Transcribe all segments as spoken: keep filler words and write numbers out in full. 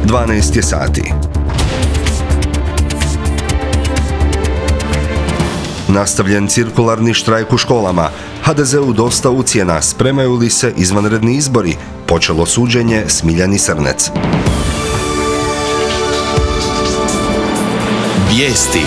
dvanaest je sati. Nastavljen cirkularni štrajk u školama. ha de zeu dosta ucjena, spremaju li se izvanredni izbori? Počelo suđenje Smiljani Srnec. Vijesti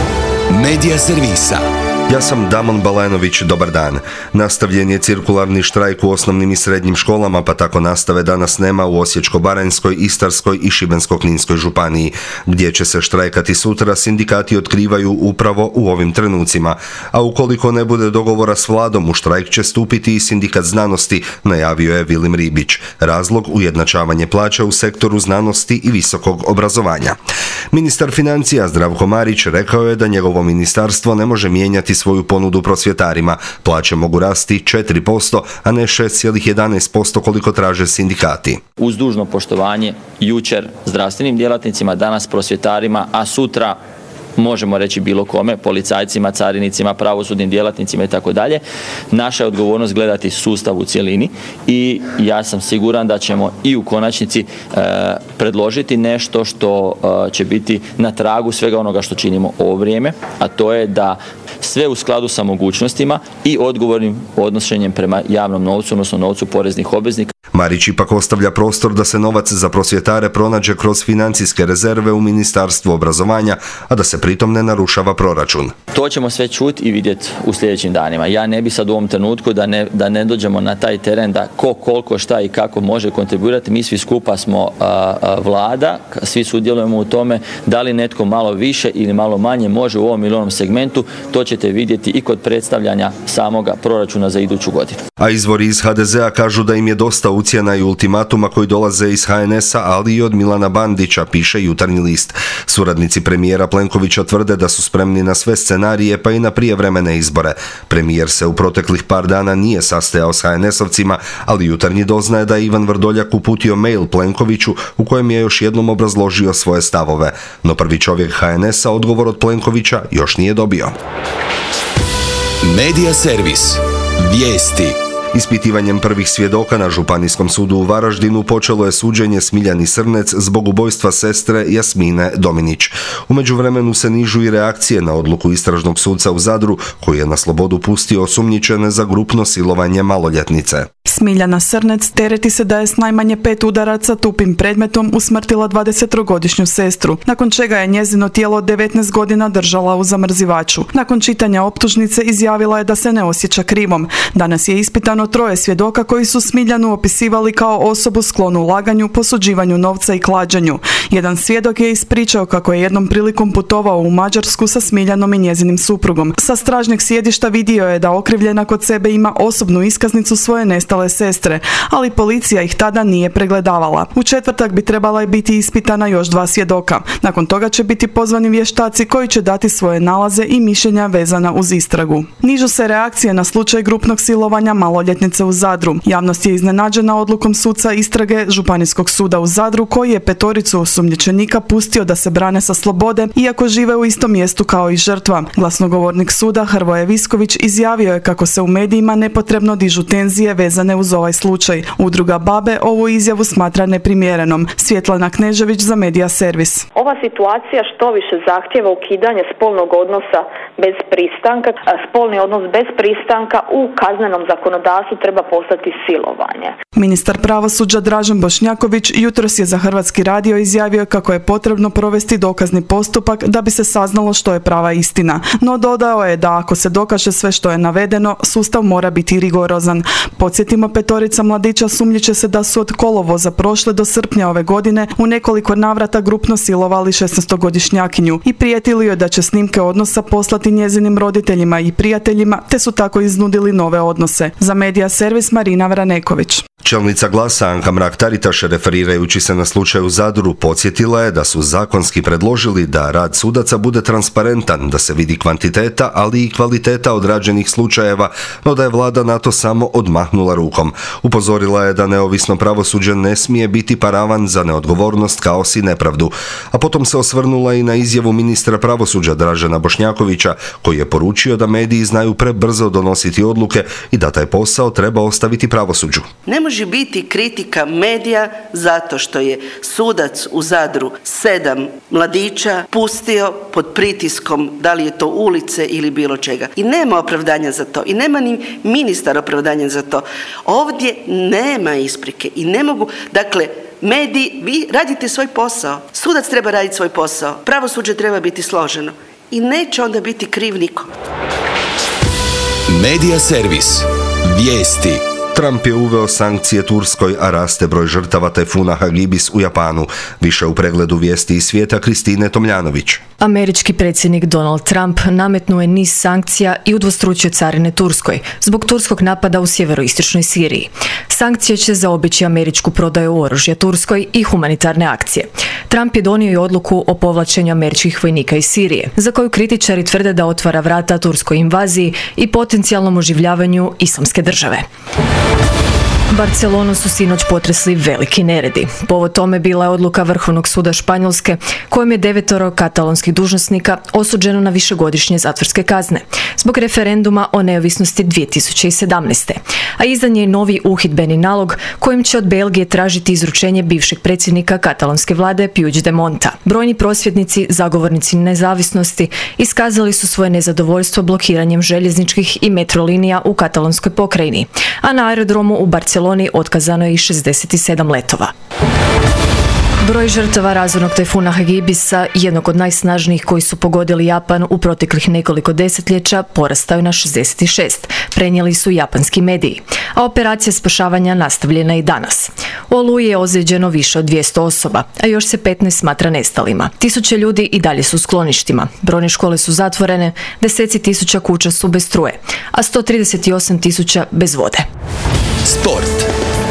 Medija servisa. Ja sam Damon Balenović, dobar dan. Nastavljen je cirkularni štrajk u osnovnim i srednjim školama, pa tako nastave danas nema u Osječko-baranjskoj, Istarskoj i Šibensko-kninskoj županiji. Gdje će se štrajkati sutra, sindikati otkrivaju upravo u ovim trenucima. A ukoliko ne bude dogovora s vladom, u štrajk će stupiti i sindikat znanosti, najavio je Vilim Ribić. Razlog ujednačavanje plaća u sektoru znanosti i visokog obrazovanja. Ministar financija Zdravko Marić rekao je da njegovo ministarstvo ne može mijenjati svoju ponudu prosvjetarima. Plaće mogu rasti četiri posto, a ne šest zarez jedanaest posto koliko traže sindikati. Uz dužno poštovanje jučer zdravstvenim djelatnicima, danas prosvjetarima, a sutra možemo reći bilo kome, policajcima, carinicima, pravosudnim djelatnicima i tako dalje. Naša je odgovornost gledati sustav u cjelini i ja sam siguran da ćemo i u konačnici e, predložiti nešto što e, će biti na tragu svega onoga što činimo ovo vrijeme, a to je da sve u skladu sa mogućnostima i odgovornim odnošenjem prema javnom novcu, odnosno novcu poreznih obveznika. Marić ipak ostavlja prostor da se novac za prosvjetare pronađe kroz financijske rezerve u Ministarstvu obrazovanja, a da se pritom ne narušava proračun. To ćemo sve čuti i vidjeti u sljedećim danima. Ja ne bi sad u ovom trenutku da ne, da ne dođemo na taj teren da ko, koliko, šta i kako može kontribuirati. Mi svi skupa smo a, a, vlada, svi sudjelujemo u tome da li netko malo više ili malo manje može u ovom ili onom segmentu. To ćete vidjeti i kod predstavljanja samoga proračuna za iduću godinu. A izvori iz ha de zea kažu da im je dosta ucjena i ultimatuma koji dolaze iz ha en esa, ali i od Milana Bandića, piše Jutarnji list. Suradnici premijera Plenkovića tvrde da su spremni na sve scenarije, pa i na prijevremene izbore. Premijer se u proteklih par dana nije sastajao s ha en esovcima, ali Jutarnji doznaje da je Ivan Vrdoljak uputio mail Plenkoviću u kojem je još jednom obrazložio svoje stavove. No prvi čovjek ha en esa odgovor od Plenkovića još nije dobio. Medija servis. Vijesti. Ispitivanjem prvih svjedoka na Županijskom sudu u Varaždinu počelo je suđenje Smiljani Srnec zbog ubojstva sestre Jasmine Dominić. U međuvremenu se nižu i reakcije na odluku istražnog suca u Zadru, koji je na slobodu pustio osumnjičene za grupno silovanje maloljetnice. Smiljana Srnec tereti se da je s najmanje pet udaraca tupim predmetom usmrtila dvadesettrogodišnju sestru, nakon čega je njezino tijelo devetnaest godina držala u zamrzivaču. Nakon čitanja optužnice izjavila je da se ne osjeća krivom. Danas je ispitano troje svjedoka koji su Smiljanu opisivali kao osobu sklonu laganju, posuđivanju novca i klađenju. Jedan svjedok je ispričao kako je jednom prilikom putovao u Mađarsku sa Smiljanom i njezinim suprugom. Sa stražnjeg sjedišta vidio je da okrivljena kod sebe ima osobnu iskaznicu svoje nestale sestre, ali policija ih tada nije pregledavala. U četvrtak bi trebala biti ispitana još dva svjedoka. Nakon toga će biti pozvani vještaci koji će dati svoje nalaze i mišljenja vezana uz istragu. Nižu se reakcije na slučaj grupnog silovanja maloljetnice u Zadru. Javnost je iznenađena odlukom suca istrage Županijskog suda u Zadru, koji je petoricu osumnjičenika pustio da se brane sa slobode, iako žive u istom mjestu kao i žrtva. Glasnogovornik suda Hrvoje Visković izjavio je kako se u medijima nepotrebno dižu tenzije vezane uz ovaj slučaj. Udruga Babe ovu izjavu smatra neprimjerenom. Svjetlana Knežević za Medija servis. Ova situacija što više zahtjeva ukidanje spolnog odnosa bez pristanka. Spolni odnos bez pristanka u kaznenom zakonodavstvu treba postati silovanje. Ministar pravosuđa Dražen Bošnjaković jutros je za Hrvatski radio izjavio kako je potrebno provesti dokazni postupak da bi se saznalo što je prava istina. No dodao je da ako se dokaže sve što je navedeno, sustav mora biti rigorozan. Podsjetimo, petorica mladića sumnjiče se da su od kolovoza prošle do srpnja ove godine u nekoliko navrata grupno silovali šesnaestogodišnjakinju i prijetili joj da će snimke odnosa poslati njezinim roditeljima i prijateljima, te su tako iznudili nove odnose. Za Medija servis Marina Vraneković. Čelnica Glasa Anka Mrak-Taritaš, referirajući se na slučaj u Zadru, podsjetila je da su zakonski predložili da rad sudaca bude transparentan, da se vidi kvantiteta, ali i kvaliteta odrađenih slučajeva, no da je vlada na to samo odmahnula rukom. Upozorila je da neovisno pravosuđe ne smije biti paravan za neodgovornost, kaos i nepravdu. A potom se osvrnula i na izjavu ministra pravosuđa Dražena Bošnjakovića, koji je poručio da mediji znaju prebrzo donositi odluke i da taj posao treba ostaviti pravosuđu. Ne može biti kritika medija zato što je sudac u Zadru sedam mladića pustio pod pritiskom, da li je to ulice ili bilo čega. I nema opravdanja za to. I nema ni ministar opravdanja za to. Ovdje nema isprike i ne mogu, dakle, mediji, vi radite svoj posao. Sudac treba raditi svoj posao. Pravosuđe treba biti složeno. I neće onda biti kriv niko. Medija servis. Vijesti. Trump je uveo sankcije Turskoj, a raste broj žrtava tajfuna Hagibis u Japanu. Više u pregledu vijesti iz svijeta Kristine Tomljanović. Američki predsjednik Donald Trump nametnuo je niz sankcija i udvostručio carine Turskoj zbog turskog napada u sjeveroistočnoj Siriji. Sankcije će zaobići američku prodaju oružja Turskoj i humanitarne akcije. Trump je donio i odluku o povlačenju američkih vojnika iz Sirije, za koju kritičari tvrde da otvara vrata turskoj invaziji i potencijalnom oživljavanju islamske države. Barcelonu su sinoć potresli veliki neredi. Povod tome bila je odluka Vrhovnog suda Španjolske, kojom je devetoro katalonskih dužnosnika osuđeno na višegodišnje zatvorske kazne zbog referenduma o neovisnosti dvije tisuće sedamnaeste. A izdan je i novi uhidbeni nalog kojim će od Belgije tražiti izručenje bivšeg predsjednika katalonske vlade Puigdemonta. Brojni prosvjednici, zagovornici nezavisnosti, iskazali su svoje nezadovoljstvo blokiranjem željezničkih i metro linija u katalonskoj pokrajini, a na aerodromu u Barceloni otkazano je i šezdeset sedam letova. Broj žrtava razornog tajfuna Hagibisa, jednog od najsnažnijih koji su pogodili Japan u proteklih nekoliko desetljeća, porastao je na šezdeset šest, prenijeli su japanski mediji, a operacija spašavanja nastavljena i danas. U Oluji je ozlijeđeno više od dvjesto osoba, a još se petnaest smatra nestalima. Tisuće ljudi i dalje su u skloništima, brojne škole su zatvorene, deseci tisuća kuća su bez struje, a sto trideset osam tisuća bez vode. Sport.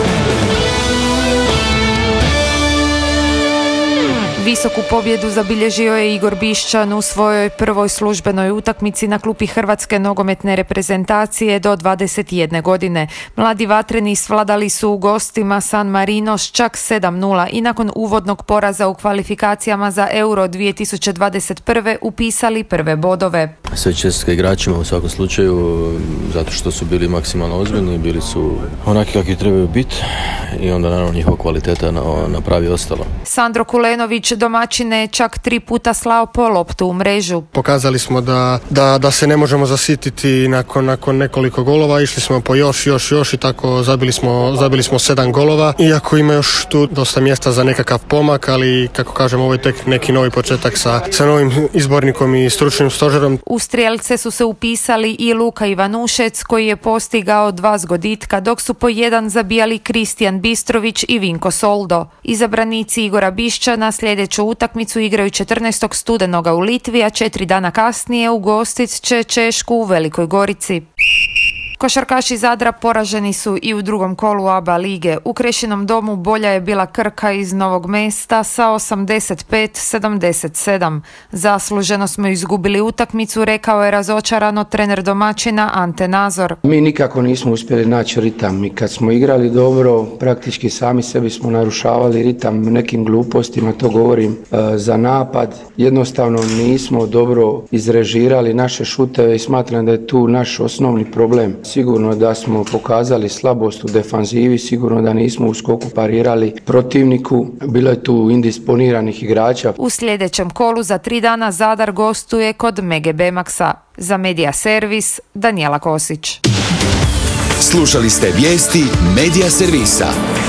Visoku pobjedu zabilježio je Igor Bišćan u svojoj prvoj službenoj utakmici na klupi Hrvatske nogometne reprezentacije do dvadeset jedne godine. Mladi vatreni svladali su u gostima San Marino s čak sedam nula i nakon uvodnog poraza u kvalifikacijama za Euro dvije tisuće dvadeset prve upisali prve bodove. Sve čestitke igračima u svakom slučaju, zato što su bili maksimalno ozbiljni, bili su onaki kakvi trebaju biti i onda naravno njihova kvaliteta napravi ostalo. Sandro Kulenović domaćine čak tri puta slao po loptu u mrežu. Pokazali smo da, da, da se ne možemo zasititi nakon, nakon nekoliko golova, išli smo po još, još, još i tako zabili smo, zabili smo sedam golova. Iako ima još tu dosta mjesta za nekakav pomak, ali kako kažem, ovo je tek neki novi početak sa, sa novim izbornikom i stručnim stožerom. U strijelce su se upisali i Luka Ivanušec koji je postigao dva zgoditka, dok su po jedan zabijali Kristijan Bistrović i Vinko Soldo. Izabranici Igora Bišćana sljedeću utakmicu igraju četrnaestog studenoga u Litvi, a četiri dana kasnije ugostit će Češku u Velikoj Gorici. Košarkaši Zadra poraženi su i u drugom kolu A B A lige. U Krešinom domu bolja je bila Krka iz Novog Mesta sa osamdeset pet sedamdeset sedam. Zasluženo smo izgubili utakmicu, rekao je razočarano trener domaćina Ante Nazor. Mi nikako nismo uspjeli naći ritam i kad smo igrali dobro, praktički sami sebi smo narušavali ritam nekim glupostima, to govorim e, za napad. Jednostavno nismo dobro izrežirali naše šuteve i smatram da je tu naš osnovni problem. Sigurno da smo pokazali slabost u defanzivi, sigurno da nismo u skoku parirali protivniku, bilo je tu indisponiranih igrača. U sljedećem kolu za tri dana Zadar gostuje kod Mege Bemaxa. Za Medija servis, Danijela Kosić. Slušali ste vijesti Medija servisa.